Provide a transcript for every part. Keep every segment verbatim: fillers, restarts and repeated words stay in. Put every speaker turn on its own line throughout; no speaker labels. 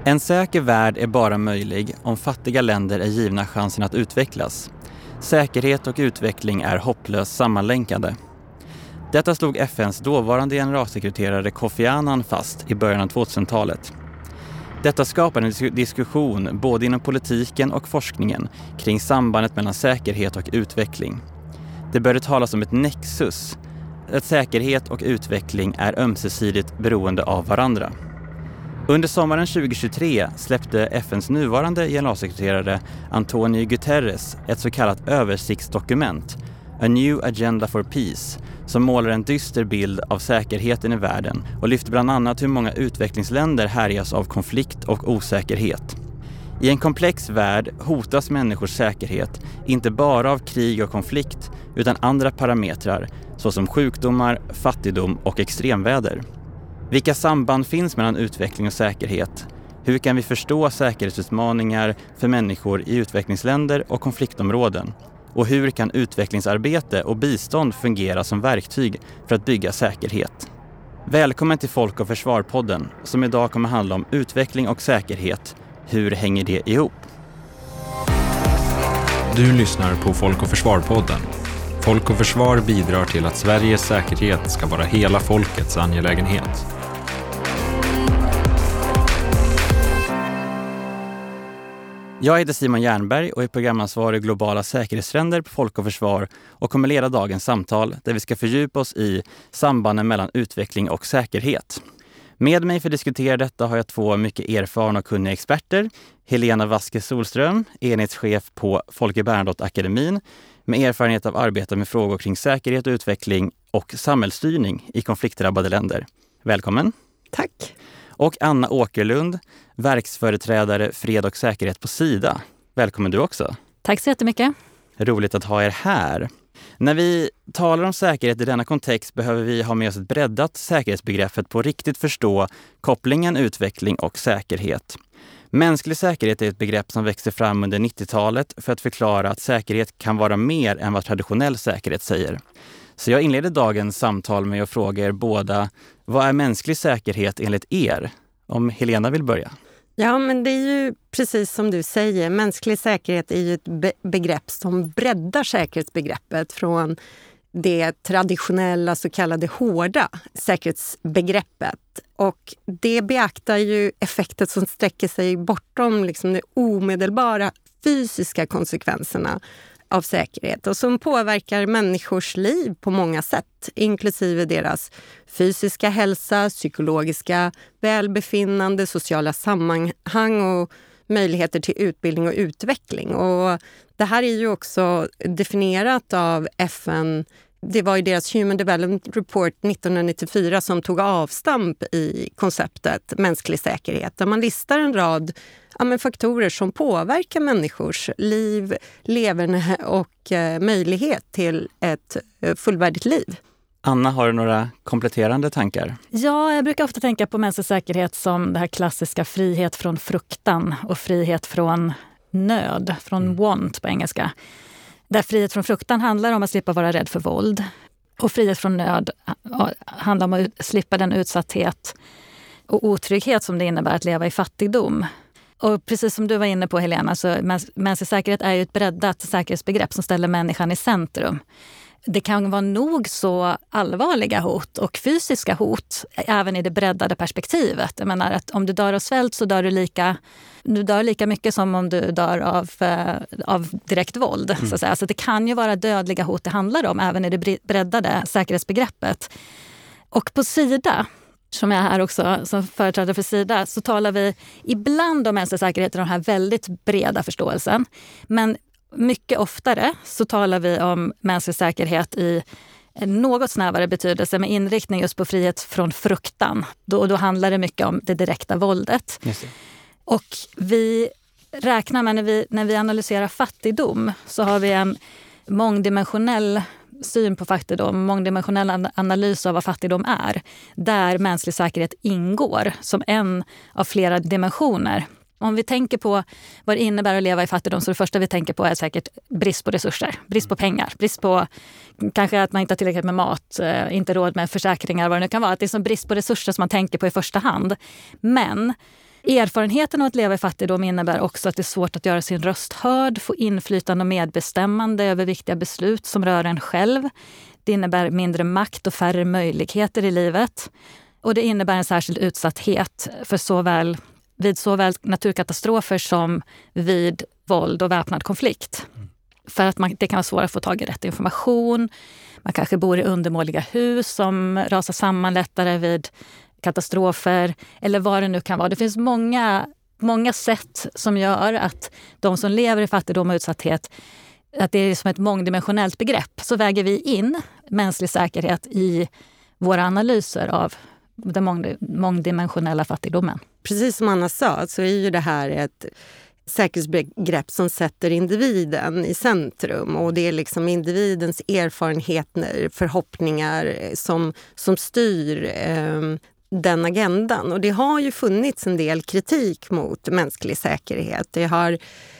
En säker värld är bara möjlig om fattiga länder är givna chansen att utvecklas. Säkerhet och utveckling är hopplöst sammanlänkade. Detta slog F N:s dåvarande generalsekreterare Kofi Annan fast i början av tvåtusentalet. Detta skapade en diskussion både inom politiken och forskningen kring sambandet mellan säkerhet och utveckling. Det började talas om ett nexus. Att säkerhet och utveckling är ömsesidigt beroende av varandra. Under sommaren tjugohundratjugotre släppte F N:s nuvarande generalsekreterare Antonio Guterres ett så kallat översiktsdokument, A New Agenda for Peace, som målar en dyster bild av säkerheten i världen och lyfter bland annat hur många utvecklingsländer härjas av konflikt och osäkerhet. I en komplex värld hotas människors säkerhet inte bara av krig och konflikt utan andra parametrar såsom sjukdomar, fattigdom och extremväder. Vilka samband finns mellan utveckling och säkerhet? Hur kan vi förstå säkerhetsutmaningar för människor i utvecklingsländer och konfliktområden? Och hur kan utvecklingsarbete och bistånd fungera som verktyg för att bygga säkerhet? Välkommen till Folk och Försvar-podden som idag kommer handla om utveckling och säkerhet. Hur hänger det ihop?
Du lyssnar på Folk och Försvar-podden. Folk och Försvar bidrar till att Sveriges säkerhet ska vara hela folkets angelägenhet.
Jag heter Simon Jernberg och är programansvarig i globala säkerhetstrender på Folk och Försvar och kommer leda dagens samtal där vi ska fördjupa oss i sambanden mellan utveckling och säkerhet. Med mig för att diskutera detta har jag två mycket erfarna och kunniga experter. Helena Vasquez Solström, enhetschef på Folke Bernadotte-akademin med erfarenhet av arbete med frågor kring säkerhet och utveckling och samhällsstyrning i konfliktdrabbade länder. Välkommen.
Tack.
Och Anna Åkerlund, verksföreträdare fred och säkerhet på Sida. Välkommen du också.
Tack så jättemycket.
Roligt att ha er här. När vi talar om säkerhet i denna kontext behöver vi ha med oss ett breddat säkerhetsbegrepp för att på riktigt förstå kopplingen utveckling och säkerhet. Mänsklig säkerhet är ett begrepp som växte fram under nittiotalet för att förklara att säkerhet kan vara mer än vad traditionell säkerhet säger. Så jag inleder dagens samtal med att fråga er båda, vad är mänsklig säkerhet enligt er? Om Helena vill börja.
Ja, men det är ju precis som du säger. Mänsklig säkerhet är ju ett be- begrepp som breddar säkerhetsbegreppet från det traditionella så kallade hårda säkerhetsbegreppet. Och det beaktar ju effekter som sträcker sig bortom liksom de omedelbara fysiska konsekvenserna av säkerhet och som påverkar människors liv på många sätt, inklusive deras fysiska hälsa, psykologiska välbefinnande, sociala sammanhang och möjligheter till utbildning och utveckling. Och det här är ju också definierat av F N. Det var ju deras Human Development Report nittonhundranittiofyra som tog avstamp i konceptet mänsklig säkerhet, där man listar en rad ja, men faktorer som påverkar människors liv, leverne och eh, möjlighet till ett eh, fullvärdigt liv.
Anna, har du några kompletterande tankar?
Ja, jag brukar ofta tänka på mänsklig säkerhet som det här klassiska frihet från fruktan och frihet från nöd, från mm. want på engelska. Där frihet från fruktan handlar om att slippa vara rädd för våld. Och frihet från nöd handlar om att slippa den utsatthet och otrygghet som det innebär att leva i fattigdom. Och precis som du var inne på, Helena, så mänsklig säkerhet är ju ett breddat säkerhetsbegrepp som ställer människan i centrum. Det kan vara nog så allvarliga hot och fysiska hot även i det breddade perspektivet. Jag menar att om du dör av svält så dör du lika, du dör lika mycket som om du dör av, av direkt våld. Mm. Så att säga. Alltså det kan ju vara dödliga hot det handlar om även i det breddade säkerhetsbegreppet. Och på Sida, som jag är här också som företrädare för Sida, så talar vi ibland om mänsklig säkerhet i den här väldigt breda förståelsen. Men mycket oftare så talar vi om mänsklig säkerhet i en något snävare betydelse med inriktning just på frihet från fruktan. Då, då handlar det mycket om det direkta våldet.
Just det.
Och vi räknar med när vi, när vi analyserar fattigdom så har vi en mångdimensionell syn på fattigdom, mångdimensionell analys av vad fattigdom är. Där mänsklig säkerhet ingår som en av flera dimensioner. Om vi tänker på vad det innebär att leva i fattigdom, så det första vi tänker på är säkert brist på resurser, brist på pengar, brist på kanske att man inte har tillräckligt med mat, inte råd med försäkringar, vad det nu kan vara. Att det är som brist på resurser som man tänker på i första hand. Men Erfarenheten av att leva i fattigdom innebär också att det är svårt att göra sin röst hörd, få inflytande och medbestämmande över viktiga beslut som rör en själv. Det innebär mindre makt och färre möjligheter i livet. Och det innebär en särskild utsatthet för såväl, vid såväl naturkatastrofer som vid våld och väpnad konflikt. Mm. För att man, det kan vara svårt att få tag i rätt information. Man kanske bor i undermåliga hus som rasar samman lättare vid katastrofer. Eller vad det nu kan vara. Det finns många, många sätt som gör att de som lever i fattigdom och utsatthet, att det är som ett mångdimensionellt begrepp. Så väger vi in mänsklig säkerhet i våra analyser av den mång- mångdimensionella fattigdomen.
Precis som Anna sa så är ju det här ett säkerhetsbegrepp som sätter individen i centrum. Och det är liksom individens erfarenheter, förhoppningar som, som styr eh, den agendan. Och det har ju funnits en del kritik mot mänsklig säkerhet. Det har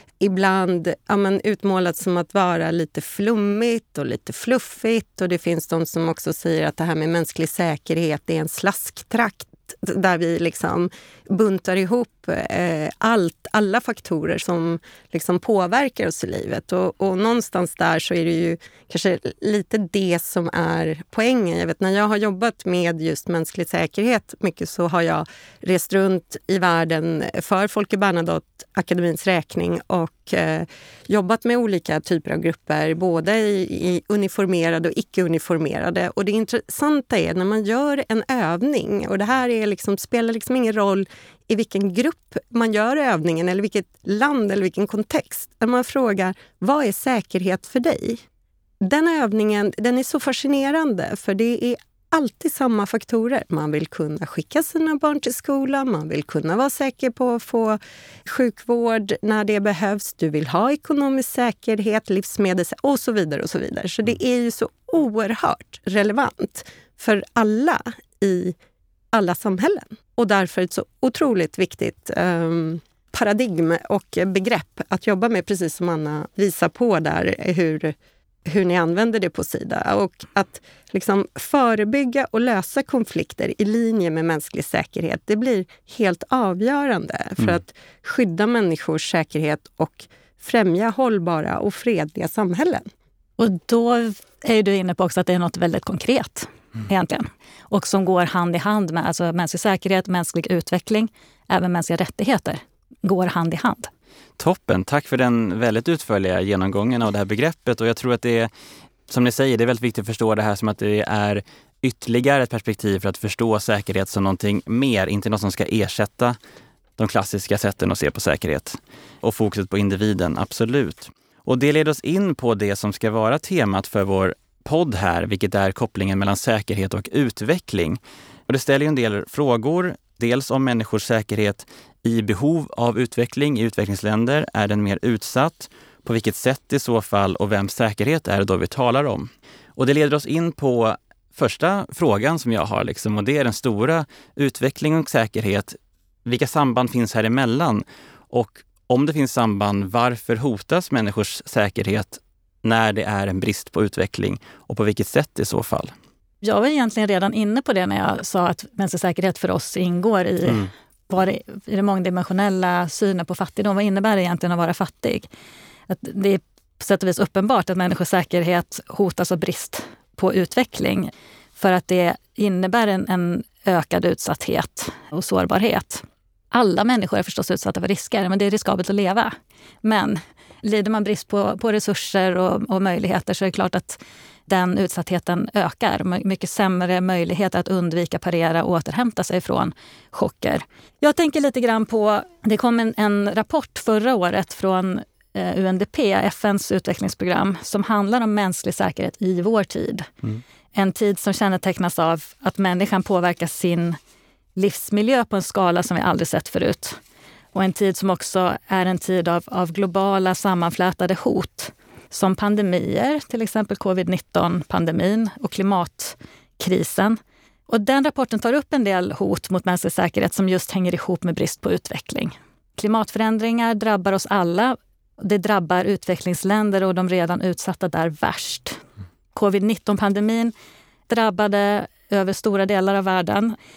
ibland ja, men, utmålats som att vara lite flummigt och lite fluffigt. Och det finns de som också säger att det här med mänsklig säkerhet är en slasktrakt där vi liksom buntar ihop eh, allt, alla faktorer som liksom påverkar oss i livet. Och, och någonstans där så är det ju kanske lite det som är poängen. Jag vet, när jag har jobbat med just mänsklig säkerhet mycket så har jag rest runt i världen för Folke Bernadotte-akademins räkning och eh, jobbat med olika typer av grupper, både i, i uniformerade och icke-uniformerade. Och det intressanta är när man gör en övning, och det här är liksom, spelar liksom ingen roll i vilken grupp man gör övningen eller vilket land eller vilken kontext. När man frågar, vad är säkerhet för dig? Den övningen, den är så fascinerande för det är alltid samma faktorer. Man vill kunna skicka sina barn till skolan, man vill kunna vara säker på att få sjukvård när det behövs. Du vill ha ekonomisk säkerhet, livsmedel och så vidare och så vidare. Så det är ju så oerhört relevant för alla i alla samhällen. Och därför ett så otroligt viktigt um, paradigm och begrepp att jobba med, precis som Anna visar på där, hur, hur ni använder det på Sida. Och att liksom förebygga och lösa konflikter i linje med mänsklig säkerhet, det blir helt avgörande för mm. att skydda människors säkerhet och främja hållbara och fredliga samhällen.
Och då är du inne på också att det är något väldigt konkret mm. egentligen. Och som går hand i hand med alltså mänsklig säkerhet, mänsklig utveckling, även mänskliga rättigheter går hand i hand.
Toppen, tack för den väldigt utförliga genomgången av det här begreppet. Och jag tror att det är, som ni säger, det är väldigt viktigt att förstå det här som att det är ytterligare ett perspektiv för att förstå säkerhet som någonting mer, inte något som ska ersätta de klassiska sätten att se på säkerhet. Och fokuset på individen, absolut. Och det leder oss in på det som ska vara temat för vår podd här, vilket är kopplingen mellan säkerhet och utveckling. Och det ställer ju en del frågor, dels om människors säkerhet i behov av utveckling i utvecklingsländer. Är den mer utsatt? På vilket sätt i så fall? Och vems säkerhet är det då vi talar om? Och det leder oss in på första frågan som jag har, liksom, och det är den stora utveckling och säkerhet. Vilka samband finns här emellan? Och om det finns samband, varför hotas människors säkerhet när det är en brist på utveckling? Och på vilket sätt i så fall?
Jag var egentligen redan inne på det när jag sa att mänsklig säkerhet för oss ingår i, mm. vad det, i det mångdimensionella synen på fattigdom. Vad innebär det egentligen att vara fattig? Att det är på sätt och vis uppenbart att människors säkerhet hotas av brist på utveckling. För att det innebär en, en ökad utsatthet och sårbarhet. Alla människor är förstås utsatta för risker, men det är riskabelt att leva. Men lider man brist på, på resurser och, och möjligheter så är det klart att den utsattheten ökar. Mycket sämre möjligheter att undvika, parera och återhämta sig från chocker. Jag tänker lite grann på, det kom en, en rapport förra året från eh, U N D P, F N:s utvecklingsprogram, som handlar om mänsklig säkerhet i vår tid. Mm. En tid som kännetecknas av att människan påverkar sin livsmiljö på en skala som vi aldrig sett förut. Och en tid som också är en tid av, av globala sammanflätade hot. Som pandemier, till exempel covid nitton-pandemin och klimatkrisen. Och den rapporten tar upp en del hot mot mänsklig säkerhet som just hänger ihop med brist på utveckling. Klimatförändringar drabbar oss alla. Det drabbar utvecklingsländer och de redan utsatta där värst. covid nitton-pandemin drabbade över stora delar av världen.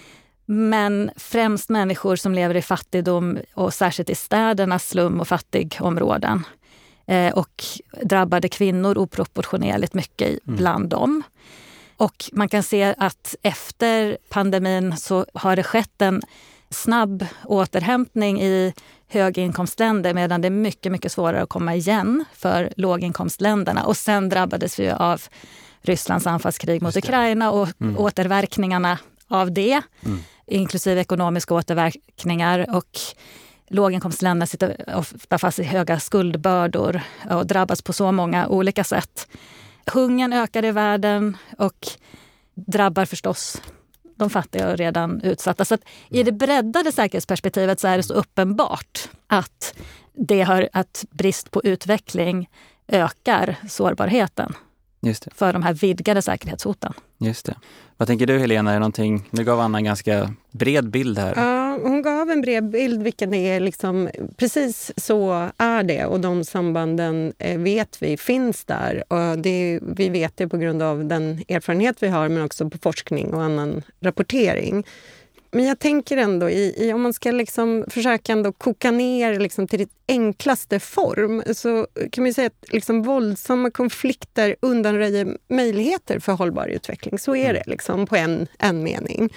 Men främst människor som lever i fattigdom och särskilt i städernas slum- och fattigområden. Eh, och drabbade kvinnor oproportionerligt mycket mm. bland dem. Och man kan se att efter pandemin så har det skett en snabb återhämtning i höginkomstländer medan det är mycket, mycket svårare att komma igen för låginkomstländerna. Och sen drabbades vi av Rysslands anfallskrig mot Ukraina och mm. återverkningarna av det, mm. inklusive ekonomiska återverkningar. Och låginkomstländerna sitter ofta fast i höga skuldbördor och drabbas på så många olika sätt. Hungern ökar i världen och drabbar förstås de fattiga och redan utsatta. Så att i det breddade säkerhetsperspektivet så är det så uppenbart att, det har, att brist på utveckling ökar sårbarheten. Just det. För de här vidgade säkerhetshoten.
Just det. Vad tänker du, Helena? Är någonting, nu gav Anna en ganska bred bild här.
Ja, hon gav en bred bild, vilket är liksom, precis så är det. Och de sambanden vet vi finns där. Och det, vi vet det på grund av den erfarenhet vi har, men också på forskning och annan rapportering. Men jag tänker ändå, i, i, om man ska liksom försöka ändå koka ner liksom till det enklaste form, så kan man ju säga att liksom våldsamma konflikter undanröjer möjligheter för hållbar utveckling. Så är det liksom på en, en mening. Mm.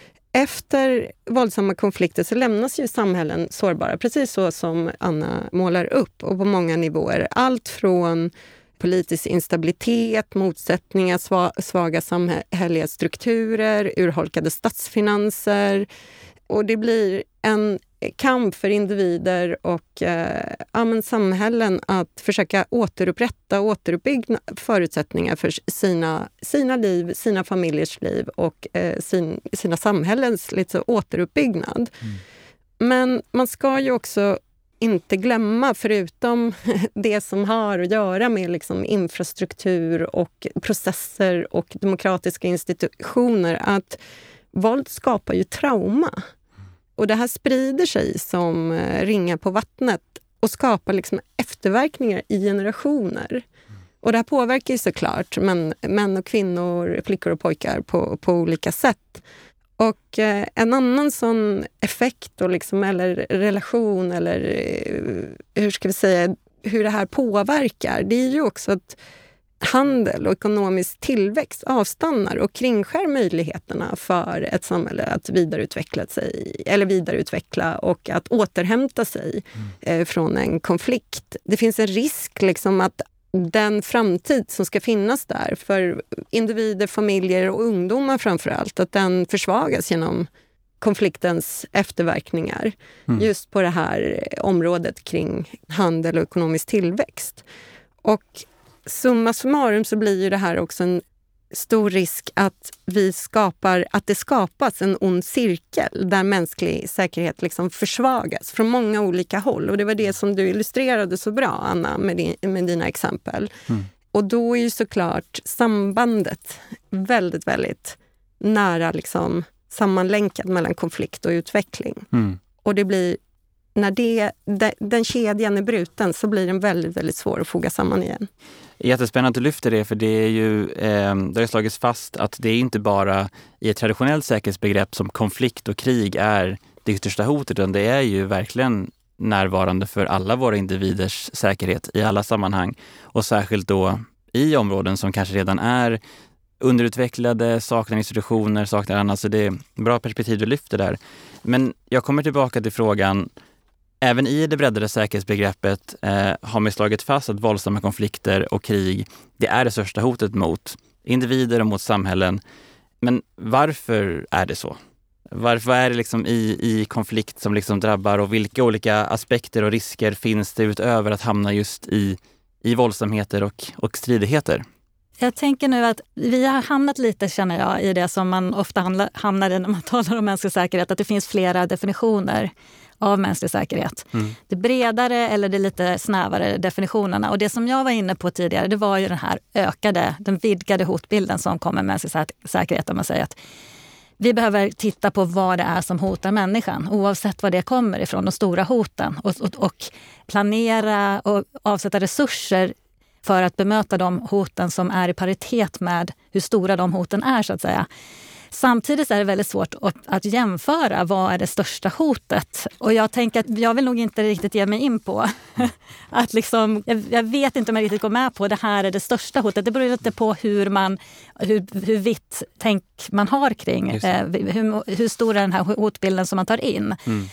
Efter våldsamma konflikter så lämnas ju samhällen sårbara, precis så som Anna målar upp, och på många nivåer. Allt från politisk instabilitet, motsättningar, svaga samhälleliga strukturer, urholkade statsfinanser. Och det blir en kamp för individer och eh, ja, men samhällen att försöka återupprätta och återuppbygga förutsättningar för sina, sina liv, sina familjers liv och eh, sin, sina samhällens lite så, återuppbyggnad. Mm. Men man ska ju också inte glömma, förutom det som har att göra med liksom infrastruktur och processer och demokratiska institutioner, att våld skapar ju trauma. Och det här sprider sig som ringar på vattnet och skapar liksom efterverkningar i generationer. Och det här påverkar ju såklart män, män och kvinnor, flickor och pojkar på, på olika sätt. Och eh, en annan sån effekt och liksom, eller relation eller eh, hur ska vi säga, hur det här påverkar, det är ju också att handel och ekonomisk tillväxt avstannar och kringskär möjligheterna för ett samhälle att vidareutveckla sig eller vidareutveckla och att återhämta sig mm. eh, från en konflikt. Det finns en risk liksom att den framtid som ska finnas där för individer, familjer och ungdomar framförallt, att den försvagas genom konfliktens efterverkningar mm. just på det här området kring handel och ekonomisk tillväxt. Och summa summarum så blir ju det här också en stor risk att vi skapar, att det skapas en ond cirkel där mänsklig säkerhet liksom försvagas från många olika håll. Och det var det som du illustrerade så bra, Anna, med, din, med dina exempel. Mm. Och då är ju såklart sambandet väldigt, väldigt nära liksom sammanlänkat mellan konflikt och utveckling. Mm. Och det blir, när det, de, den kedjan är bruten så blir den väldigt, väldigt svår att foga samman igen.
Jättespännande att du lyfter det, för det är ju, eh, det har slagits fast att det är inte bara i ett traditionellt säkerhetsbegrepp som konflikt och krig är det yttersta hotet, utan det är ju verkligen närvarande för alla våra individers säkerhet i alla sammanhang. Och särskilt då i områden som kanske redan är underutvecklade, saknar institutioner, saknar annat. Så det är bra perspektiv du lyfter där. Men jag kommer tillbaka till frågan. Även i det breddade säkerhetsbegreppet eh, har man slagit fast att våldsamma konflikter och krig, det är det största hotet mot individer och mot samhällen. Men varför är det så? Varför är det liksom i, i konflikt som liksom drabbar, och vilka olika aspekter och risker finns det utöver att hamna just i, i våldsamheter och, och stridigheter?
Jag tänker nu att vi har hamnat lite, känner jag, i det som man ofta hamnar i när man talar om mänsklig säkerhet, att det finns flera definitioner av mänsklig säkerhet. Mm. Det bredare eller det lite snävare definitionerna. Och det som jag var inne på tidigare, det var ju den här ökade, den vidgade hotbilden som kommer med mänsklig säkerhet. Om man säger att vi behöver titta på vad det är som hotar människan, oavsett var det kommer ifrån, de stora hoten. Och, och, och planera och avsätta resurser för att bemöta de hoten som är i paritet med hur stora de hoten är, så att säga. Samtidigt är det väldigt svårt att, att jämföra vad är det största hotet. Och jag tänker att jag vill nog inte riktigt ge mig in på att liksom, jag, jag vet inte om jag riktigt går med på det här är det största hotet. Det beror lite på hur man, hur, hur vitt tänk man har kring eh, hur, hur stor är den här hotbilden som man tar in. Mm.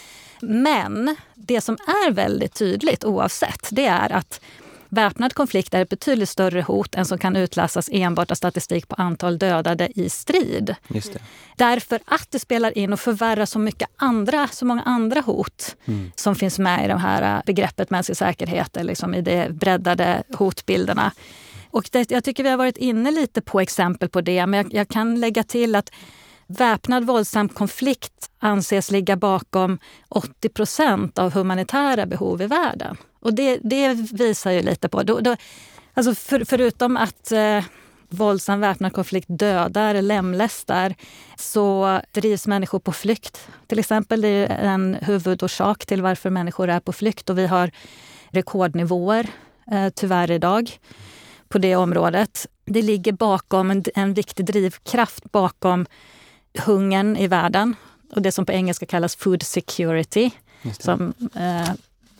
Men det som är väldigt tydligt oavsett, det är att väpnad konflikt är ett betydligt större hot än som kan utläsas enbart av statistik på antal dödade i strid.
Just det.
Därför att det spelar in och förvärrar så mycket andra, så många andra hot mm. som finns med i det här begreppet mänsklig säkerhet, liksom i de breddade hotbilderna. Och det, jag tycker vi har varit inne lite på exempel på det, men jag, jag kan lägga till att väpnad våldsam konflikt anses ligga bakom åttio procent av humanitära behov i världen. Och det, det visar ju lite på, då, då, alltså för, förutom att eh, våldsam väpnad konflikt dödar, lemlästar, så drivs människor på flykt. Till exempel, det är en huvudorsak till varför människor är på flykt, och vi har rekordnivåer eh, tyvärr idag på det området. Det ligger bakom en, en viktig drivkraft bakom hungern i världen, och det som på engelska kallas food security, som eh,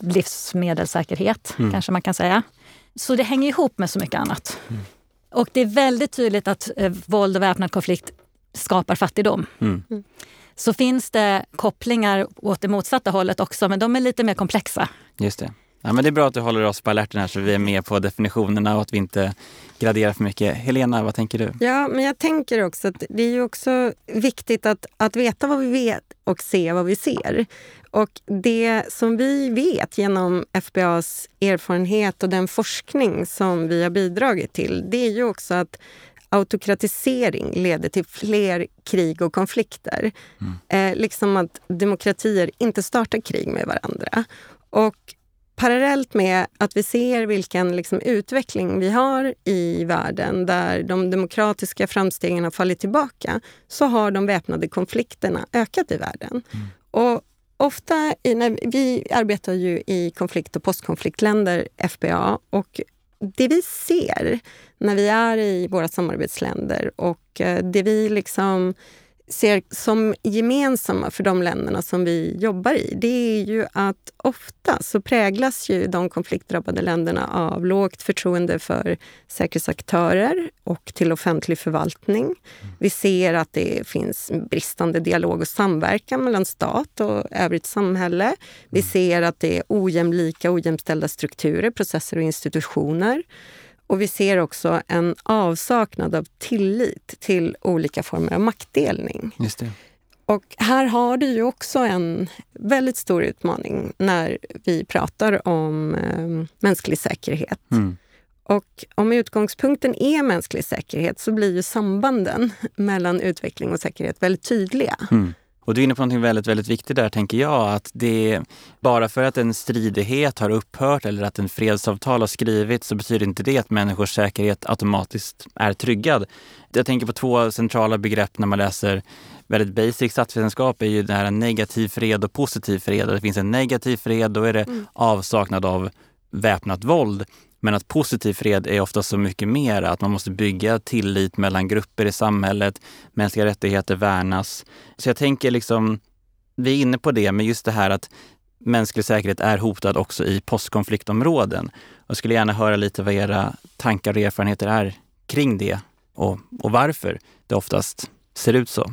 livsmedelssäkerhet mm. kanske man kan säga. Så det hänger ihop med så mycket annat. Mm. Och det är väldigt tydligt att eh, våld och väpnad konflikt skapar fattigdom. Mm. Mm. Så finns det kopplingar åt det motsatta hållet också, men de är lite mer komplexa.
Just det. Ja, men det är bra att du håller oss på alerten här så vi är med på definitionerna och att vi inte graderar för mycket. Helena, vad tänker du?
Ja, men jag tänker också att det är ju också viktigt att, att veta vad vi vet och se vad vi ser. Och det som vi vet genom F B A:s erfarenhet och den forskning som vi har bidragit till, det är ju också att autokratisering leder till fler krig och konflikter. Mm. Eh, liksom att demokratier inte startar krig med varandra. Och parallellt med att vi ser vilken liksom utveckling vi har i världen där de demokratiska framstegen har fallit tillbaka, så har de väpnade konflikterna ökat i världen. Mm. Och ofta, i, när vi arbetar ju i konflikt- och postkonfliktländer, F B A, och det vi ser när vi är i våra samarbetsländer och det vi liksom ser som gemensamma för de länderna som vi jobbar i, det är ju att ofta så präglas ju de konfliktdrabbade länderna av lågt förtroende för säkerhetsaktörer och till offentlig förvaltning. Vi ser att det finns bristande dialog och samverkan mellan stat och övrigt samhälle. Vi ser att det är ojämlika, ojämställda strukturer, processer och institutioner. Och vi ser också en avsaknad av tillit till olika former av maktdelning.
Just det.
Och här har du ju också en väldigt stor utmaning när vi pratar om eh, mänsklig säkerhet. Mm. Och om utgångspunkten är mänsklig säkerhet så blir ju sambanden mellan utveckling och säkerhet väldigt tydliga.
Mm. Och du är inne på något väldigt, väldigt viktigt där, tänker jag, att det bara för att en stridighet har upphört eller att en fredsavtal har skrivits så betyder inte det att människors säkerhet automatiskt är tryggad. Jag tänker på två centrala begrepp när man läser väldigt basic statsvetenskap, är ju det här negativ fred och positiv fred. Och det finns en negativ fred, då är det mm. avsaknad av väpnat våld. Men att positiv fred är ofta så mycket mer, att man måste bygga tillit mellan grupper i samhället, mänskliga rättigheter värnas. Så jag tänker liksom, vi är inne på det, men just det här att mänsklig säkerhet är hotad också i postkonfliktområden. Jag skulle gärna höra lite vad era tankar och erfarenheter är kring det och, och varför det oftast ser ut så.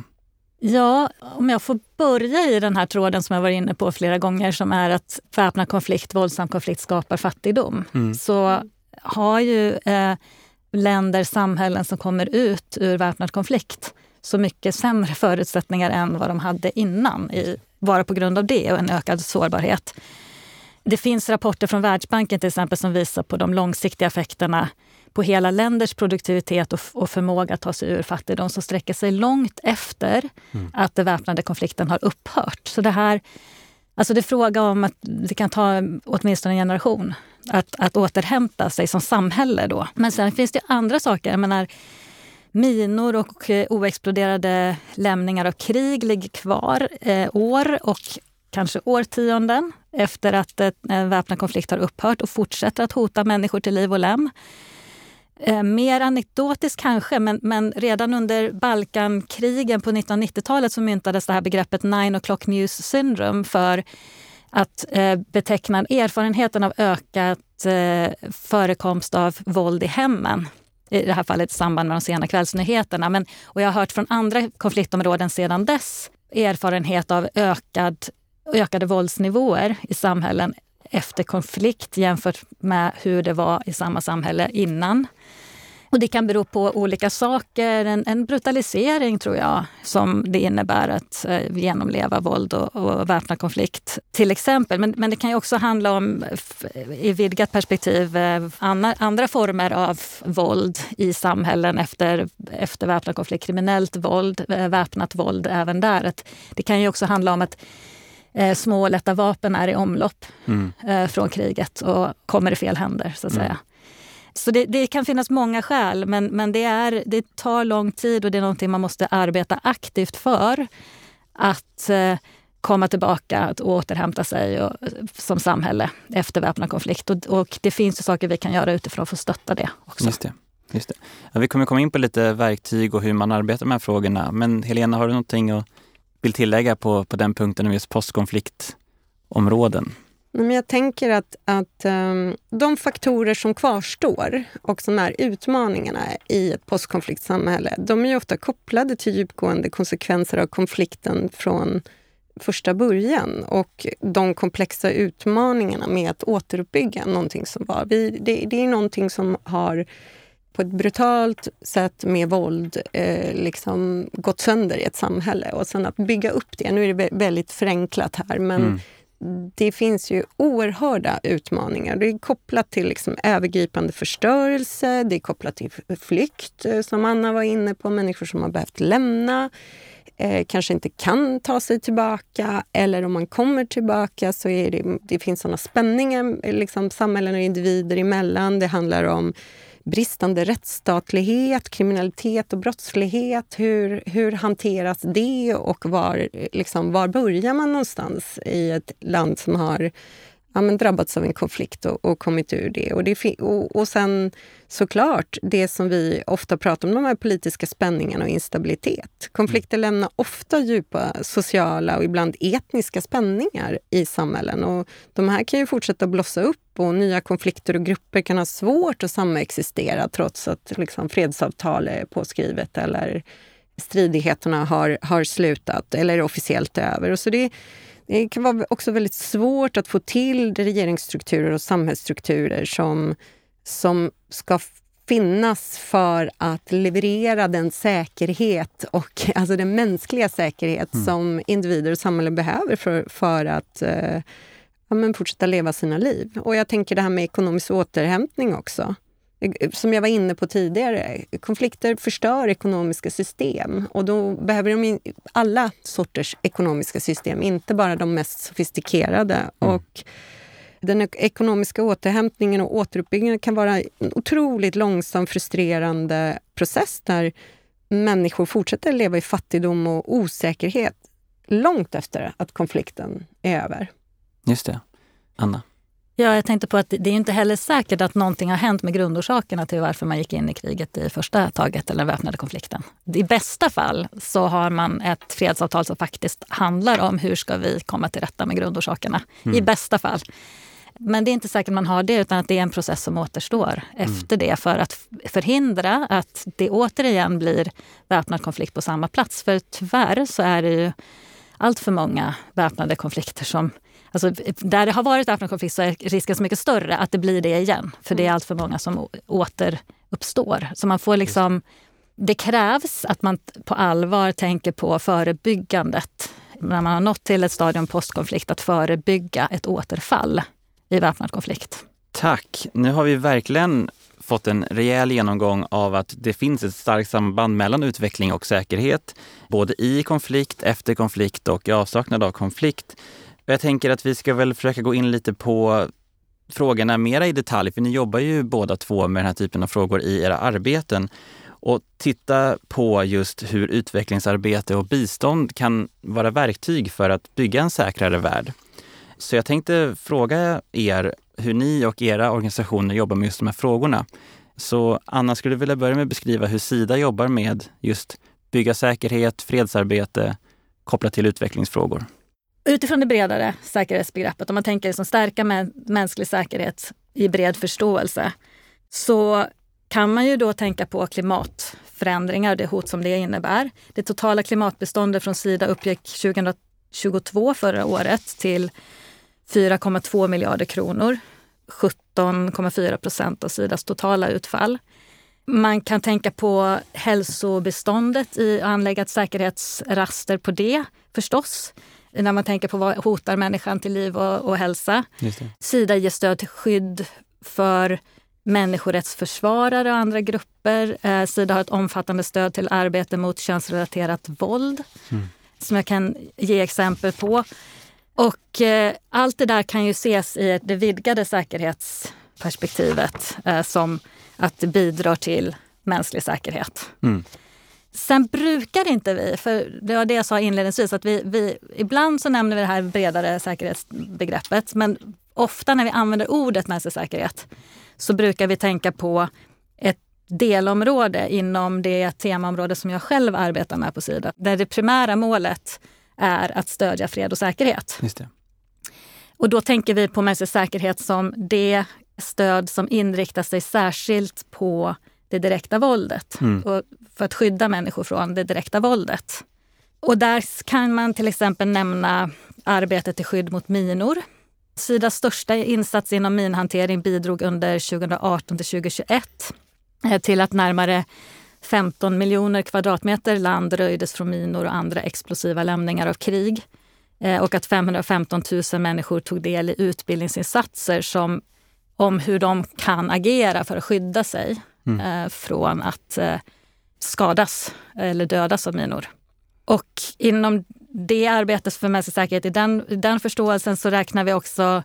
Ja, om jag får börja i den här tråden som jag var inne på flera gånger, som är att väpnad konflikt, våldsam konflikt skapar fattigdom. Mm. Så har ju eh, länder, samhällen som kommer ut ur väpnad konflikt så mycket sämre förutsättningar än vad de hade innan, i, bara på grund av det och en ökad sårbarhet. Det finns rapporter från Världsbanken till exempel som visar på de långsiktiga effekterna på hela länders produktivitet och, och förmåga att ta sig ur fattigdom som sträcker sig långt efter mm. att den väpnade konflikten har upphört. Så det här, alltså det är fråga om att det kan ta åtminstone en generation att, att återhämta sig som samhälle då. Men sen finns det andra saker, jag menar, minor och oexploderade lämningar av krig ligger kvar eh, år och kanske årtionden efter att en väpnad konflikt har upphört och fortsätter att hota människor till liv och lem. Eh, mer anekdotisk kanske, men, men redan under Balkankrigen på nittonhundranittiotalet så myntades det här begreppet nine o'clock news syndrome för att eh, beteckna erfarenheten av ökat eh, förekomst av våld i hemmen. I det här fallet i samband med de sena kvällsnyheterna. Men, och jag har hört från andra konfliktområden sedan dess erfarenhet av ökad, ökade våldsnivåer i samhällen efter konflikt jämfört med hur det var i samma samhälle innan. Och det kan bero på olika saker. En, en brutalisering tror jag som det innebär att eh, genomleva våld och, och väpnad konflikt till exempel. Men, men det kan ju också handla om f- i vidgat perspektiv eh, andra, andra former av våld i samhällen efter, efter väpnad konflikt. Kriminellt våld, eh, väpnat våld även där. Att det kan ju också handla om att eh, små och lätta vapen är i omlopp mm. eh, från kriget och kommer i fel händer så att mm. säga. Så det, det kan finnas många skäl, men, men det, är, det tar lång tid och det är någonting man måste arbeta aktivt för att eh, komma tillbaka, att återhämta sig och, som samhälle efter väpnad konflikt. Och, och det finns ju saker vi kan göra utifrån för att stötta det också.
Just det. Just det. Ja, vi kommer komma in på lite verktyg och hur man arbetar med de här frågorna. Men Helena, har du någonting att vill tillägga på, på den punkten om just postkonfliktområden?
Men jag tänker att, att um, de faktorer som kvarstår och som är utmaningarna i ett postkonfliktsamhälle, de är ju ofta kopplade till djupgående konsekvenser av konflikten från första början och de komplexa utmaningarna med att återuppbygga någonting som var. Vi, det, det är någonting som har på ett brutalt sätt med våld eh, liksom gått sönder i ett samhälle och sen att bygga upp det. Nu är det väldigt förenklat här, men mm. det finns ju oerhörda utmaningar. Det är kopplat till liksom övergripande förstörelse, det är kopplat till flykt som Anna var inne på, människor som har behövt lämna, eh, kanske inte kan ta sig tillbaka, eller om man kommer tillbaka så är det, det finns sådana spänningar liksom samhällen och individer emellan. Det handlar om bristande rättsstatlighet, kriminalitet och brottslighet. Hur, hur hanteras det och var, liksom, var börjar man någonstans i ett land som har ja, men drabbats av en konflikt och, och kommit ur det. Och, det och, och sen såklart det som vi ofta pratar om, de här politiska spänningarna och instabilitet. Konflikter lämnar ofta djupa sociala och ibland etniska spänningar i samhällen. Och de här kan ju fortsätta blossa upp och nya konflikter och grupper kan ha svårt att samexistera trots att liksom, fredsavtal är påskrivet eller stridigheterna har, har slutat eller är officiellt över. Och så det Det kan vara också väldigt svårt att få till regeringsstrukturer och samhällsstrukturer som, som ska finnas för att leverera den säkerhet och alltså den mänskliga säkerhet mm. som individer och samhällen behöver för, för att eh, ja, men fortsätta leva sina liv. Och jag tänker det här med ekonomisk återhämtning också. Som jag var inne på tidigare, konflikter förstör ekonomiska system och då behöver de alla sorters ekonomiska system, inte bara de mest sofistikerade. Mm. Och den ekonomiska återhämtningen och återuppbyggnaden kan vara en otroligt långsam, frustrerande process där människor fortsätter leva i fattigdom och osäkerhet långt efter att konflikten är över.
Just det. Anna?
Ja, jag tänkte på att det är inte heller säkert att någonting har hänt med grundorsakerna till varför man gick in i kriget i första taget eller väpnade konflikten. I bästa fall så har man ett fredsavtal som faktiskt handlar om hur ska vi komma till rätta med grundorsakerna. Mm. I bästa fall. Men det är inte säkert man har det utan att det är en process som återstår mm. efter det för att förhindra att det återigen blir väpnad konflikt på samma plats. För tyvärr så är det ju allt för många väpnade konflikter som Alltså, där det har varit väpnad konflikt så är risken så mycket större att det blir det igen. För det är allt för många som återuppstår. Så man får liksom, det krävs att man på allvar tänker på förebyggandet. När man har nått till ett stadium postkonflikt att förebygga ett återfall i väpnad konflikt.
Tack. Nu har vi verkligen fått en rejäl genomgång av att det finns ett starkt samband mellan utveckling och säkerhet. Både i konflikt, efter konflikt och i avsaknad av konflikt. Jag tänker att vi ska väl försöka gå in lite på frågorna mera i detalj, för ni jobbar ju båda två med den här typen av frågor i era arbeten. Och titta på just hur utvecklingsarbete och bistånd kan vara verktyg för att bygga en säkrare värld. Så jag tänkte fråga er hur ni och era organisationer jobbar med just de här frågorna. Så Anna, skulle du vilja börja med att beskriva hur Sida jobbar med just bygga säkerhet, fredsarbete kopplat till utvecklingsfrågor?
Utifrån det bredare säkerhetsbegreppet, om man tänker som stärka mä- mänsklig säkerhet i bred förståelse, så kan man ju då tänka på klimatförändringar och det hot som det innebär. Det totala klimatbeståndet från Sida uppgick tjugohundratjugotvå förra året till fyra komma två miljarder kronor, sjutton komma fyra procent av Sidas totala utfall. Man kan tänka på hälsobeståndet i att anlägga ett säkerhetsraster på det förstås. När man tänker på vad hotar människan till liv och, och hälsa. Sida ger stöd till skydd för människorättsförsvarare och andra grupper. Eh, Sida har ett omfattande stöd till arbete mot könsrelaterat våld. Mm. Som jag kan ge exempel på. Och eh, allt det där kan ju ses i det vidgade säkerhetsperspektivet eh, som att det bidrar till mänsklig säkerhet. Mm. Sen brukar inte vi, för det var det jag sa inledningsvis, att vi, vi ibland så nämner vi det här bredare säkerhetsbegreppet, men ofta när vi använder ordet mänsklig säkerhet så brukar vi tänka på ett delområde inom det temaområde som jag själv arbetar med på Sida, där det primära målet är att stödja fred och säkerhet.
Just det.
Och då tänker vi på mänsklig säkerhet som det stöd som inriktar sig särskilt på det direkta våldet. Mm. Och för att skydda människor från det direkta våldet. Och där kan man till exempel nämna arbetet till skydd mot minor. Sidas största insats inom minhantering bidrog under tjugoarton till tjugohundratjugoett till att närmare femton miljoner kvadratmeter land röjdes från minor och andra explosiva lämningar av krig. Och att femhundrafemton tusen människor tog del i utbildningsinsatser som, om hur de kan agera för att skydda sig mm. eh, från att eh, skadas eller dödas av minor. Och inom det arbetet för mänsklig säkerhet, i den, i den förståelsen så räknar vi också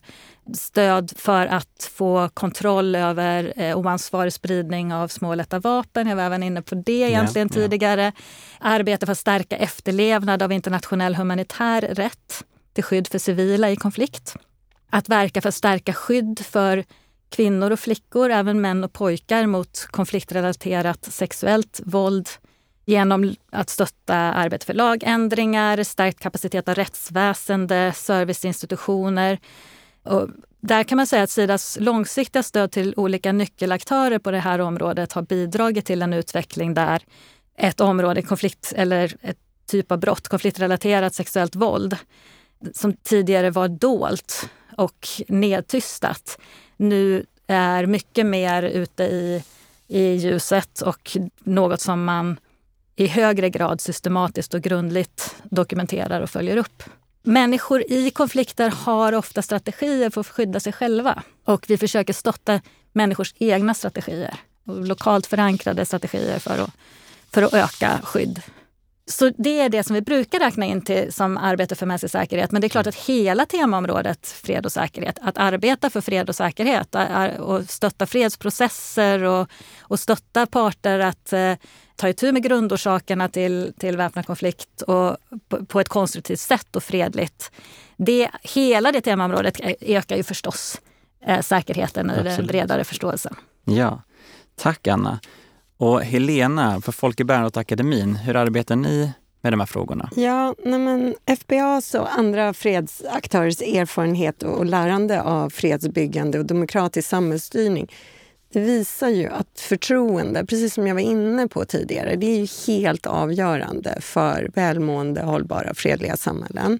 stöd för att få kontroll över eh, oansvarig spridning av små och lätta vapen. Jag var även inne på det egentligen yeah, tidigare. Yeah. Arbete för att stärka efterlevnad av internationell humanitär rätt till skydd för civila i konflikt. Att verka för att stärka skydd för kvinnor och flickor, även män och pojkar, mot konfliktrelaterat sexuellt våld genom att stötta arbete för lagändringar, stärkt kapacitet av rättsväsende, serviceinstitutioner. Och där kan man säga att Sidas långsiktiga stöd till olika nyckelaktörer på det här området har bidragit till en utveckling där ett område, konflikt eller ett typ av brott, konfliktrelaterat sexuellt våld, som tidigare var dolt och nedtystat, nu är mycket mer ute i, i ljuset och något som man i högre grad systematiskt och grundligt dokumenterar och följer upp. Människor i konflikter har ofta strategier för att skydda sig själva. Och vi försöker stötta människors egna strategier. Och lokalt förankrade strategier för att, för att öka skydd. Så det är det som vi brukar räkna in till som arbete för mänsklig säkerhet. Men det är klart att hela temaområdet fred och säkerhet, att arbeta för fred och säkerhet och stötta fredsprocesser och, och stötta parter att eh, ta itu med grundorsakerna till, till väpnad konflikt och på, på ett konstruktivt sätt och fredligt. Det, hela det temaområdet ökar ju förstås eh, säkerheten i den bredare förståelsen.
Ja, tack Anna. Och Helena, för Folke Bernadotte-akademin, hur arbetar ni med de här frågorna?
Ja, nej men F B A:s och andra fredsaktörers erfarenhet och lärande av fredsbyggande och demokratisk samhällsstyrning, det visar ju att förtroende, precis som jag var inne på tidigare, det är ju helt avgörande för välmående, hållbara, fredliga samhällen.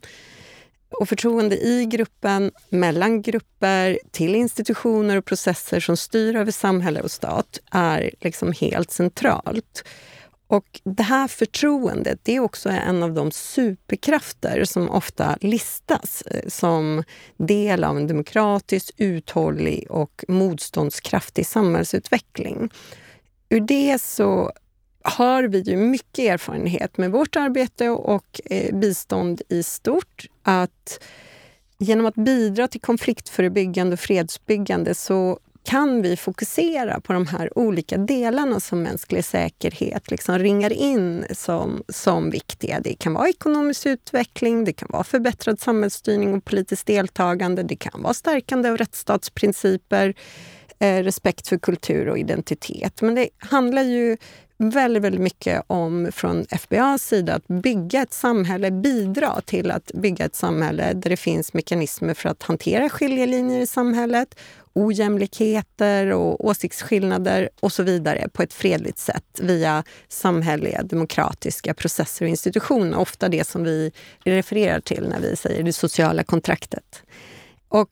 Och förtroende i gruppen, mellan grupper, till institutioner och processer som styr över samhälle och stat är liksom helt centralt. Och det här förtroendet, det är också en av de superkrafter som ofta listas som del av en demokratisk, uthållig och motståndskraftig samhällsutveckling. Ur det så har vi ju mycket erfarenhet med vårt arbete och eh, bistånd i stort, att genom att bidra till konfliktförebyggande och fredsbyggande så kan vi fokusera på de här olika delarna som mänsklig säkerhet liksom ringar in som, som viktiga. Det kan vara ekonomisk utveckling, det kan vara förbättrad samhällsstyrning och politiskt deltagande, det kan vara stärkande av rättsstatsprinciper, eh, respekt för kultur och identitet. Men det handlar ju väldigt, väldigt mycket om från F B A:s sida att bygga ett samhälle, bidra till att bygga ett samhälle där det finns mekanismer för att hantera skiljelinjer i samhället, ojämlikheter och åsiktsskillnader och så vidare på ett fredligt sätt via samhälleliga demokratiska processer och institutioner. Ofta det som vi refererar till när vi säger det sociala kontraktet. Och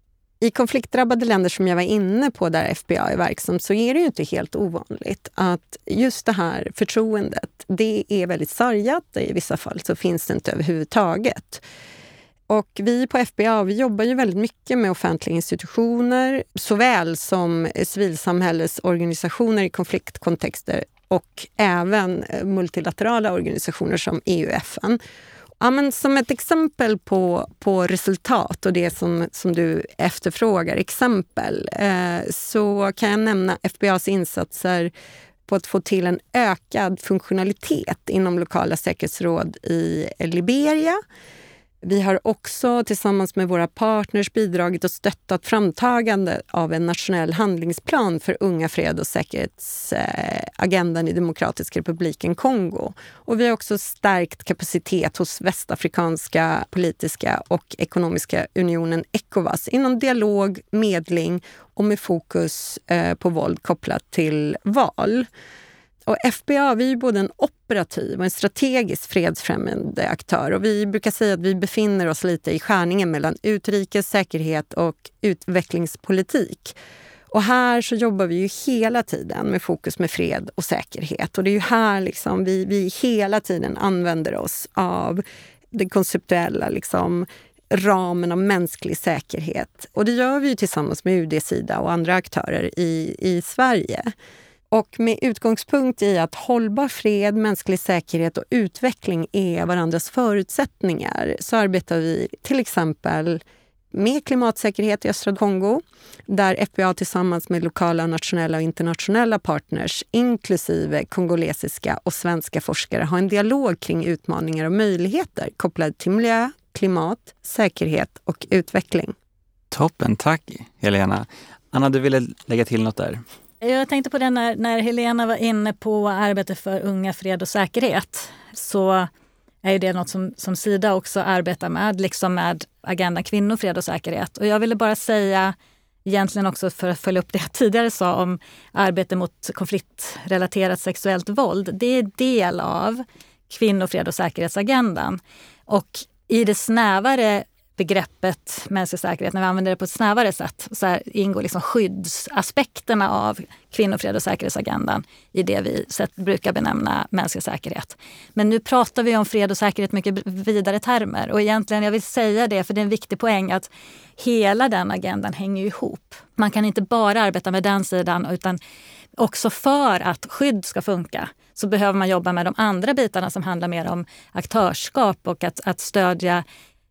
i konfliktdrabbade länder som jag var inne på där F B A är verksam så är det ju inte helt ovanligt att just det här förtroendet, det är väldigt sargat. I vissa fall så finns det inte överhuvudtaget. Och vi på F B A, vi jobbar ju väldigt mycket med offentliga institutioner såväl som civilsamhällesorganisationer i konfliktkontexter och även multilaterala organisationer som E U och F N. Ja, men som ett exempel på, på resultat och det som, som du efterfrågar exempel eh, så kan jag nämna F B A:s insatser på att få till en ökad funktionalitet inom lokala säkerhetsråd i Liberia. Vi har också tillsammans med våra partners bidragit och stöttat framtagande av en nationell handlingsplan för unga fred- och säkerhetsagendan i Demokratiska republiken Kongo. Och vi har också stärkt kapacitet hos Västafrikanska politiska och ekonomiska unionen ECOWAS inom dialog, medling och med fokus på våld kopplat till val. Och F B A, vi är både en operativ och en strategisk fredsfrämjande aktör och vi brukar säga att vi befinner oss lite i skärningen mellan utrikes säkerhet och utvecklingspolitik. Och här så jobbar vi ju hela tiden med fokus med fred och säkerhet och det är ju här liksom vi, vi hela tiden använder oss av den konceptuella liksom ramen av mänsklig säkerhet. Och det gör vi ju tillsammans med U D-sida och andra aktörer i, i Sverige. Och med utgångspunkt i att hållbar fred, mänsklig säkerhet och utveckling är varandras förutsättningar så arbetar vi till exempel med klimatsäkerhet i östra Kongo där F B A tillsammans med lokala, nationella och internationella partners inklusive kongolesiska och svenska forskare har en dialog kring utmaningar och möjligheter kopplade till miljö, klimat, säkerhet och utveckling.
Toppen, tack Helena. Anna, du ville lägga till något där?
Jag tänkte på det när, när Helena var inne på arbete för unga, fred och säkerhet. Så är det något som, som Sida också arbetar med, liksom med Agenda kvinnor, fred och säkerhet. Och jag ville bara säga, egentligen också för att följa upp det jag tidigare sa om arbete mot konfliktrelaterat sexuellt våld. Det är del av kvinnor, fred och säkerhetsagendan. Och i det snävare begreppet mänsklig säkerhet, när vi använder det på ett snävare sätt, så här ingår liksom skyddsaspekterna av kvinnor, fred och säkerhetsagendan i det vi sett, brukar benämna mänsklig säkerhet. Men nu pratar vi om fred och säkerhet mycket vidare termer och egentligen jag vill säga det för det är en viktig poäng att hela den agendan hänger ihop. Man kan inte bara arbeta med den sidan utan också för att skydd ska funka så behöver man jobba med de andra bitarna som handlar mer om aktörskap och att, att stödja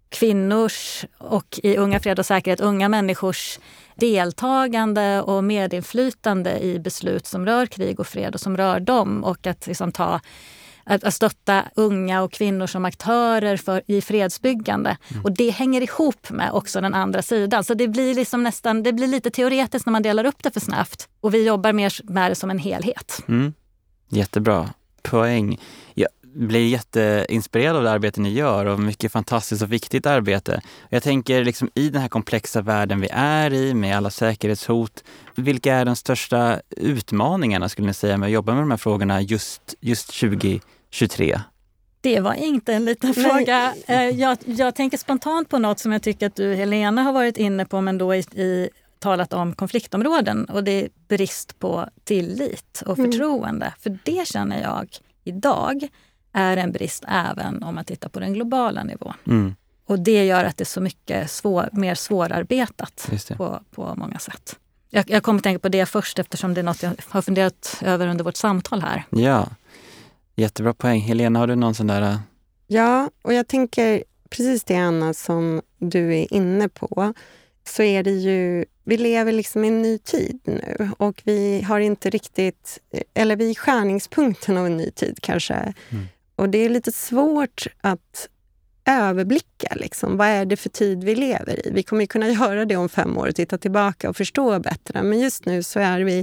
kvinnors och i unga fred och säkerhet, unga människors deltagande och medinflytande i beslut som rör krig och fred och som rör dem och att, liksom ta, att, att stötta unga och kvinnor som aktörer för, i fredsbyggande. Mm. Och det hänger ihop med också den andra sidan. Så det blir, liksom nästan, det blir lite teoretiskt när man delar upp det för snabbt och vi jobbar mer med det som en helhet.
Mm. Jättebra poäng. Jag blir jätteinspirerad av det arbete ni gör och mycket fantastiskt och viktigt arbete. Jag tänker liksom i den här komplexa världen vi är i med alla säkerhetshot, vilka är de största utmaningarna skulle ni säga med att jobba med de här frågorna just, just tjugo tjugotre?
Det var inte en liten Nej. fråga. Jag, jag tänker spontant på något som jag tycker att du, Helena, har varit inne på men då i, i talat om konfliktområden och det är brist på tillit och förtroende. Mm. För det känner jag idag är en brist även om man tittar på den globala nivån. Mm. Och det gör att det är så mycket svår, mer svårarbetat på, på många sätt. Jag, jag kommer att tänka på det först eftersom det är något jag har funderat över under vårt samtal här.
Ja, jättebra poäng. Helena, har du någon sån där?
Ja, och jag tänker precis det Anna som du är inne på. Så är det ju, vi lever liksom i en ny tid nu och vi har inte riktigt, eller vi är i skärningspunkten av en ny tid kanske. Mm. Och det är lite svårt att överblicka liksom, vad är det för tid vi lever i. Vi kommer ju kunna göra det om fem år och titta tillbaka och förstå bättre. Men just nu så är vi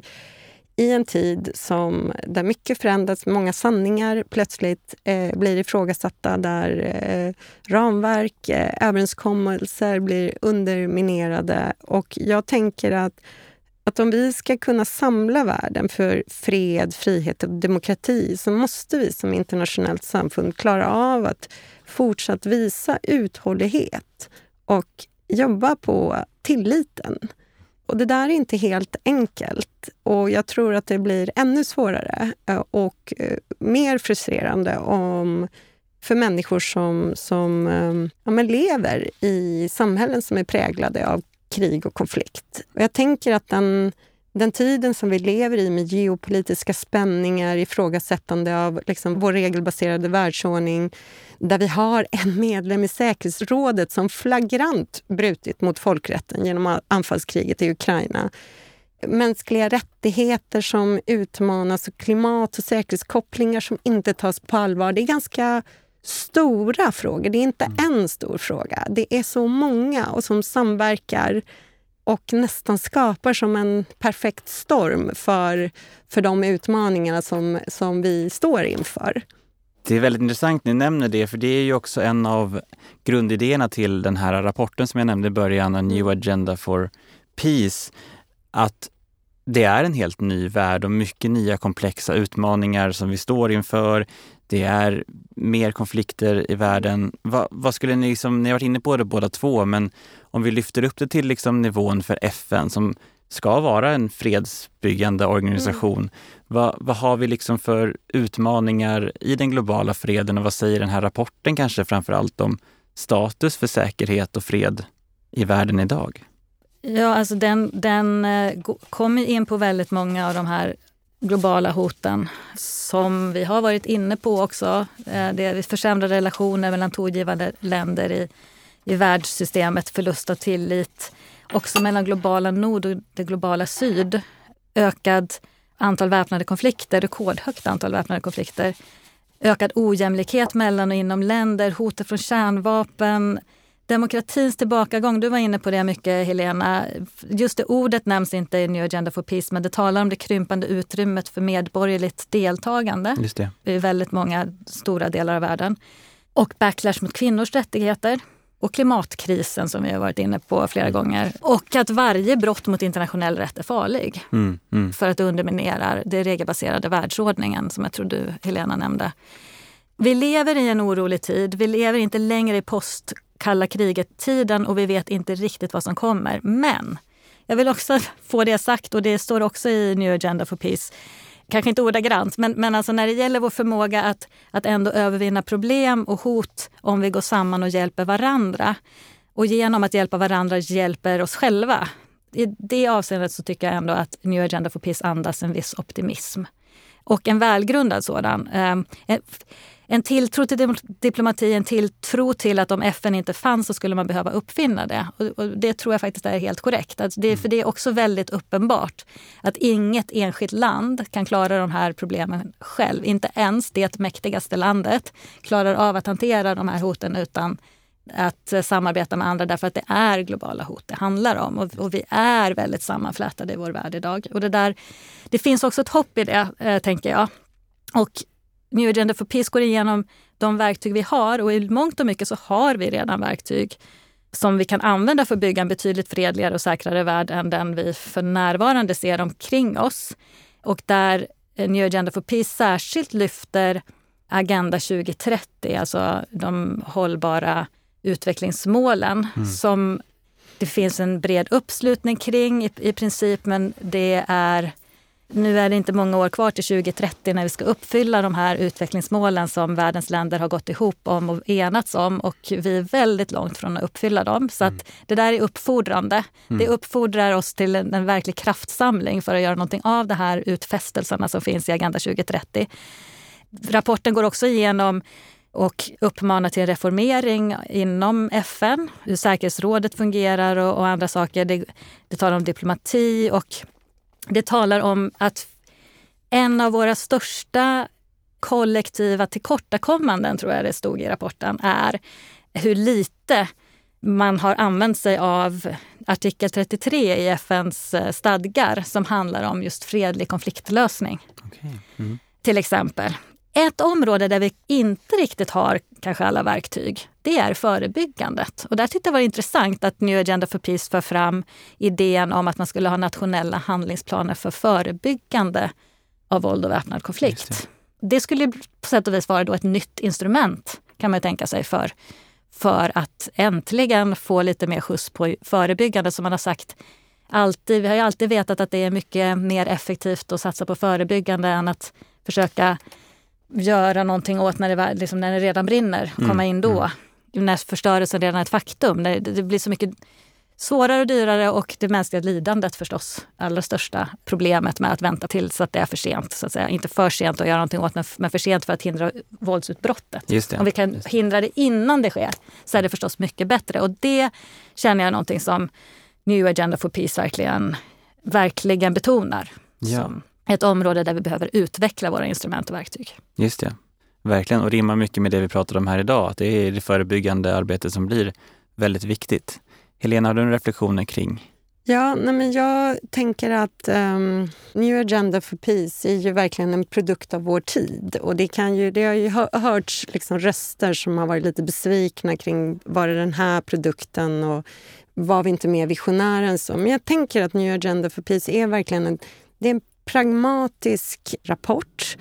i en tid som, där mycket förändras, många sanningar plötsligt eh, blir ifrågasatta, där eh, ramverk, eh, överenskommelser blir underminerade. Och jag tänker att, att om vi ska kunna samla världen för fred, frihet och demokrati, så måste vi som internationellt samfund klara av att fortsatt visa uthållighet och jobba på tilliten. Och det där är inte helt enkelt, och jag tror att det blir ännu svårare och mer frustrerande om, för människor som, som ja, men lever i samhällen som är präglade av krig och konflikt. Och jag tänker att den, den tiden som vi lever i med geopolitiska spänningar, ifrågasättande av liksom vår regelbaserade världsordning, där vi har en medlem i säkerhetsrådet som flagrant brutit mot folkrätten genom anfallskriget i Ukraina. Mänskliga rättigheter som utmanas och klimat- och säkerhetskopplingar som inte tas på allvar. Det är ganska stora frågor. Det är inte en stor fråga. Det är så många och som samverkar och nästan skapar som en perfekt storm för, för de utmaningarna som, som vi står inför.
Det är väldigt intressant ni nämner det, för det är ju också en av grundidéerna till den här rapporten som jag nämnde i början, A New Agenda for Peace, att det är en helt ny värld och mycket nya komplexa utmaningar som vi står inför. Det är mer konflikter i världen. Va, vad skulle ni, liksom, ni har varit inne på det båda två, men om vi lyfter upp det till liksom nivån för F N som ska vara en fredsbyggande organisation. Mm. Vad, vad har vi liksom för utmaningar i den globala freden, och vad säger den här rapporten kanske framförallt om status för säkerhet och fred i världen idag?
Ja, alltså den, den kommer in på väldigt många av de här globala hoten som vi har varit inne på också. Det är försämrade relationer mellan tongivande länder i, i världssystemet, förlust av tillit, också mellan globala nord och det globala syd, ökad antal väpnade konflikter, rekordhögt antal väpnade konflikter, ökad ojämlikhet mellan och inom länder, hotet från kärnvapen, demokratins tillbakagång. Du var inne på det mycket, Helena. Just det ordet nämns inte i New Agenda for Peace, men det talar om det krympande utrymmet för medborgerligt deltagande.
Just det.
I väldigt många stora delar av världen. Och backlash mot kvinnors rättigheter. Och klimatkrisen som vi har varit inne på flera gånger. Och att varje brott mot internationell rätt är farlig. Mm, mm. För att det underminerar det regelbaserade världsordningen som jag tror du, Helena, nämnde. Vi lever i en orolig tid. Vi lever inte längre i post kalla kriget-tiden och vi vet inte riktigt vad som kommer. Men jag vill också få det sagt, och det står också i New Agenda for Peace, kanske inte ordagrant, men, men alltså när det gäller vår förmåga att, att ändå övervinna problem och hot om vi går samman och hjälper varandra. Och genom att hjälpa varandra hjälper oss själva. I det avseendet så tycker jag ändå att New Agenda for Peace andas en viss optimism. Och en välgrundad sådan. En, en tilltro till diplomati, en tilltro till att om F N inte fanns så skulle man behöva uppfinna det. Och, och det tror jag faktiskt är helt korrekt. Alltså det, för det är också väldigt uppenbart att inget enskilt land kan klara de här problemen själv. Inte ens det mäktigaste landet klarar av att hantera de här hoten utan att samarbeta med andra, därför att det är globala hot det handlar om. Och, och vi är väldigt sammanflätade i vår värld idag. Och det, där, det finns också ett hopp i det, eh, tänker jag. Och New Agenda for Peace går igenom de verktyg vi har, och i mångt och mycket så har vi redan verktyg som vi kan använda för att bygga en betydligt fredligare och säkrare värld än den vi för närvarande ser omkring oss. Och där New Agenda for Peace särskilt lyfter Agenda tjugo trettio, alltså de hållbara utvecklingsmålen, mm. som det finns en bred uppslutning kring i, i princip, men det är nu är det inte många år kvar till tjugo trettio när vi ska uppfylla de här utvecklingsmålen som världens länder har gått ihop om och enats om, och vi är väldigt långt från att uppfylla dem. Så att det där är uppfordrande. Mm. Det uppfordrar oss till en, en verklig kraftsamling för att göra någonting av de här utfästelserna som finns i Agenda tjugo trettio. Rapporten går också igenom och uppmanar till en reformering inom F N, hur säkerhetsrådet fungerar och, och andra saker. Det, det talar om diplomati, och det talar om att en av våra största kollektiva tillkortakommanden, tror jag det stod i rapporten, är hur lite man har använt sig av artikel trettiotre i F N:s stadgar som handlar om just fredlig konfliktlösning.
Okay. Mm.
Till exempel. Ett område där vi inte riktigt har kanske alla verktyg, det är förebyggandet. Och där tyckte jag var intressant att New Agenda for Peace för fram idén om att man skulle ha nationella handlingsplaner för förebyggande av våld och väpnad konflikt. Det. det skulle på sätt och vis vara då ett nytt instrument, kan man tänka sig, för, för att äntligen få lite mer skjuts på förebyggande, som man har sagt. Alltid, vi har ju alltid vetat att det är mycket mer effektivt att satsa på förebyggande än att försöka göra någonting åt när det, liksom när det redan brinner, komma mm, in då. Mm. När förstörelsen redan är ett faktum. Det, det blir så mycket svårare och dyrare, och det mänskliga lidandet förstås allra största problemet med att vänta till så att det är för sent. Så att säga. Inte för sent att göra någonting åt, men för sent för att hindra våldsutbrottet.
Just det,
Om vi kan
just det.
hindra det innan det sker så är det förstås mycket bättre. Och det känner jag någonting som New Agenda for Peace verkligen, verkligen betonar.
Ja.
Som ett område där vi behöver utveckla våra instrument och verktyg.
Just det, verkligen. Och rimmar mycket med det vi pratade om här idag. Att det är det förebyggande arbetet som blir väldigt viktigt. Helena, har du en reflektioner kring?
Ja, nej men jag tänker att um, New Agenda for Peace är ju verkligen en produkt av vår tid. Och det, kan ju, det har ju hörts liksom röster som har varit lite besvikna kring var det den här produkten och var vi inte mer visionära än så. Men jag tänker att New Agenda for Peace är verkligen en, det är en pragmatisk rapport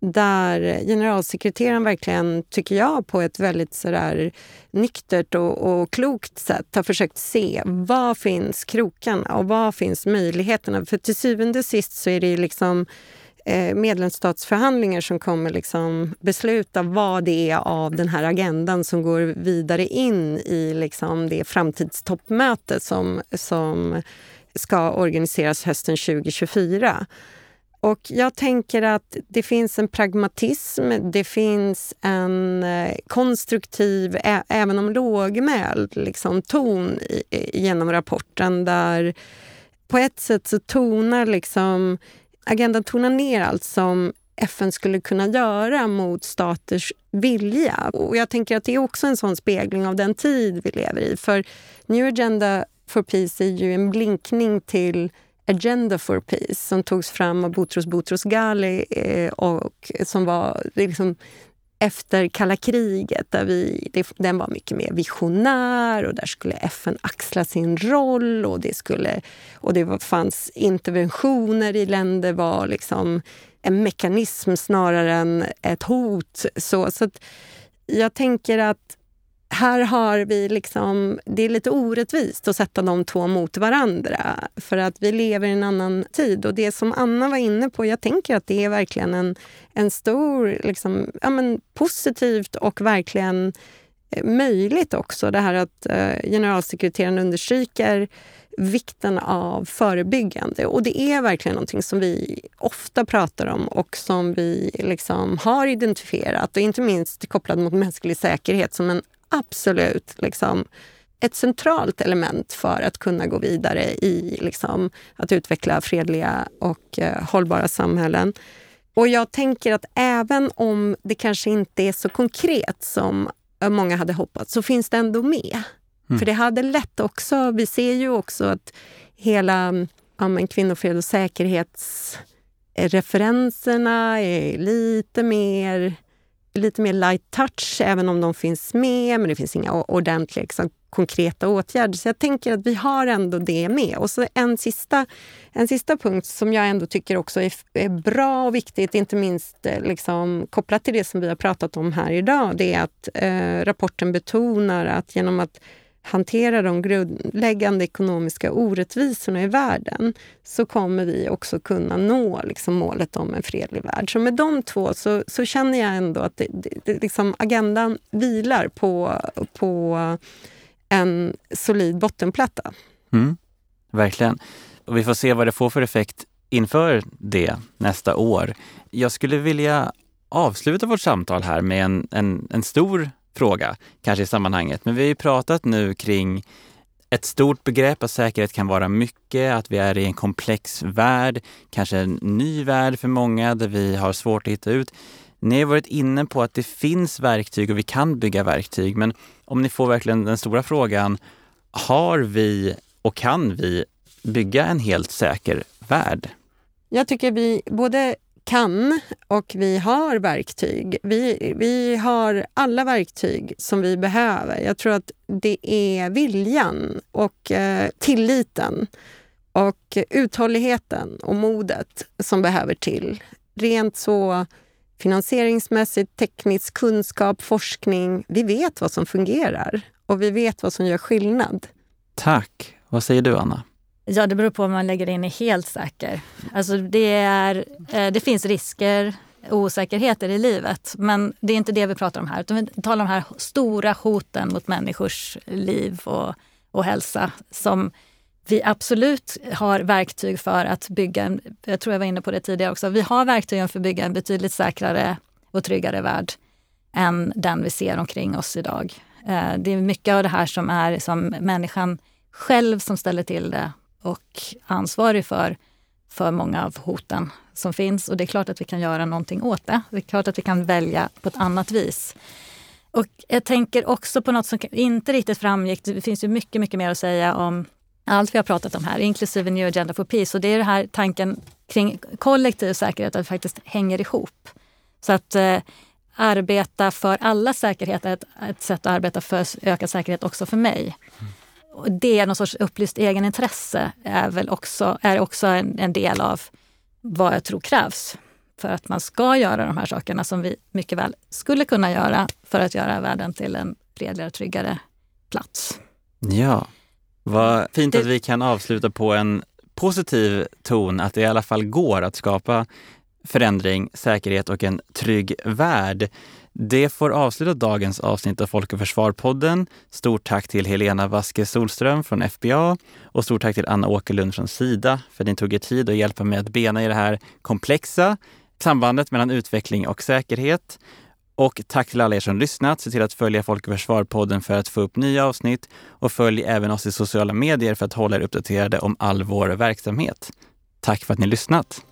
där generalsekreteraren verkligen, tycker jag, på ett väldigt sådär nyktert och, och klokt sätt har försökt se vad finns krokarna och vad finns möjligheterna. För till syvende och sist så är det liksom eh, medlemsstatsförhandlingar som kommer liksom besluta vad det är av den här agendan som går vidare in i liksom det framtidstoppmöte som, som ska organiseras hösten tjugo tjugofyra. Och jag tänker att det finns en pragmatism, det finns en konstruktiv, ä- även om lågmäld liksom, ton i, genom rapporten, där på ett sätt så tonar liksom, agendan tonar ner allt som F N skulle kunna göra mot staters vilja. Och jag tänker att det är också en sån spegling av den tid vi lever i. För New Agenda for Peace är ju en blinkning till Agenda for Peace som togs fram av Boutros Boutros Ghali eh, och som var liksom efter kalla kriget, där vi, det, den var mycket mer visionär och där skulle F N axla sin roll och det, skulle, och det var, fanns interventioner i länder, var liksom en mekanism snarare än ett hot. Så, så att jag tänker att här har vi liksom, det är lite orättvist att sätta de två mot varandra för att vi lever i en annan tid. Och det som Anna var inne på, jag tänker att det är verkligen en, en stor, liksom, ja men positivt och verkligen möjligt också. Det här att eh, generalsekreteraren understryker vikten av förebyggande. Och det är verkligen någonting som vi ofta pratar om och som vi liksom har identifierat, och inte minst kopplat mot mänsklig säkerhet som en absolut liksom, ett centralt element för att kunna gå vidare i liksom, att utveckla fredliga och eh, hållbara samhällen. Och jag tänker att även om det kanske inte är så konkret som många hade hoppats, så finns det ändå med. Mm. För det hade lätt också, vi ser ju också att hela ja, men kvinnofred och säkerhetsreferenserna är lite mer lite mer light touch, även om de finns med, men det finns inga ordentliga liksom, konkreta åtgärder. Så jag tänker att vi har ändå det med. Och så en sista, en sista punkt som jag ändå tycker också är, är bra och viktigt, inte minst liksom, kopplat till det som vi har pratat om här idag, det är att eh, rapporten betonar att genom att hantera de grundläggande ekonomiska orättvisorna i världen så kommer vi också kunna nå liksom, målet om en fredlig värld. Så med de två så, så känner jag ändå att det, det, det, liksom, agendan vilar på, på en solid bottenplatta.
Mm, verkligen. Och vi får se vad det får för effekt inför det nästa år. Jag skulle vilja avsluta vårt samtal här med en, en, en stor fråga, kanske i sammanhanget. Men vi har ju pratat nu kring ett stort begrepp, att säkerhet kan vara mycket, att vi är i en komplex värld, kanske en ny värld för många där vi har svårt att hitta ut. Ni har varit inne på att det finns verktyg och vi kan bygga verktyg. Men om ni får verkligen den stora frågan, har vi och kan vi bygga en helt säker värld?
Jag tycker vi både kan och vi har verktyg. Vi, vi har alla verktyg som vi behöver. Jag tror att det är viljan och eh, tilliten och uthålligheten och modet som behöver till. Rent så finansieringsmässigt, teknisk kunskap, forskning. Vi vet vad som fungerar och vi vet vad som gör skillnad.
Tack. Vad säger du, Anna?
Ja, det beror på om man lägger in i helt säker. Alltså det, är, det finns risker och osäkerheter i livet, men det är inte det vi pratar om här. Utan vi talar om de här stora hoten mot människors liv och, och hälsa som vi absolut har verktyg för att bygga en, jag tror jag var inne på det tidigare också, vi har verktyg för att bygga en betydligt säkrare och tryggare värld än den vi ser omkring oss idag. Det är mycket av det här som är som människan själv som ställer till det och ansvarig för, för många av hoten som finns. Och det är klart att vi kan göra någonting åt det. Det är klart att vi kan välja på ett annat vis. Och jag tänker också på något som inte riktigt framgick. Det finns ju mycket, mycket mer att säga om allt vi har pratat om här, inklusive New Agenda for Peace. Och det är den här tanken kring kollektiv säkerhet, att det faktiskt hänger ihop. Så att eh, arbeta för alla säkerhet är ett, ett sätt att arbeta för ökad säkerhet också för mig. Mm. Och det är någon sorts upplyst egenintresse är väl också, är också en, en del av vad jag tror krävs för att man ska göra de här sakerna som vi mycket väl skulle kunna göra för att göra världen till en fredligare, tryggare plats.
Ja, vad fint
det...
att vi kan avsluta på en positiv ton, att det i alla fall går att skapa förändring, säkerhet och en trygg värld. Det får avsluta dagens avsnitt av Folk och Försvar-podden. Stort tack till Helena Vasquez Solström från F B A och stort tack till Anna Åkerlund från Sida för att ni tog er tid att hjälpa mig att bena i det här komplexa sambandet mellan utveckling och säkerhet. Och tack till alla er som lyssnat. Se till att följa Folk och Försvar-podden för att få upp nya avsnitt och följ även oss i sociala medier för att hålla er uppdaterade om all vår verksamhet. Tack för att ni lyssnat!